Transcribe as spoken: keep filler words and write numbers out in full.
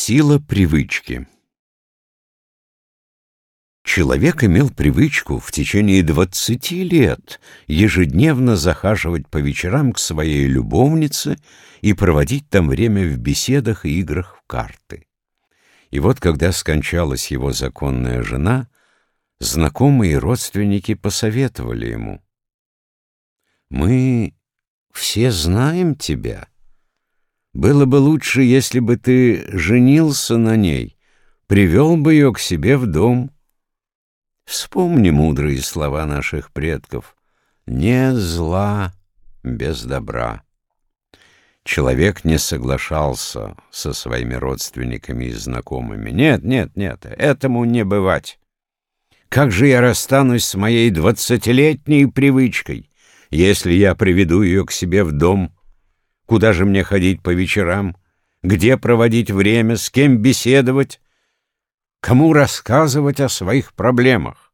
Сила привычки. Человек имел привычку в течение двадцати лет ежедневно захаживать по вечерам к своей любовнице и проводить там время в беседах и играх в карты. И вот, когда скончалась его законная жена, знакомые и родственники посоветовали ему: «Мы все знаем тебя. Было бы лучше, если бы ты женился на ней, привел бы ее к себе в дом. Вспомни мудрые слова наших предков: «Нет зла без добра». Человек не соглашался со своими родственниками и знакомыми. «Нет, нет, нет, этому не бывать. Как же я расстанусь с моей двадцатилетней привычкой, если я приведу ее к себе в дом? Куда же мне ходить по вечерам? Где проводить время? С кем беседовать? Кому рассказывать о своих проблемах?»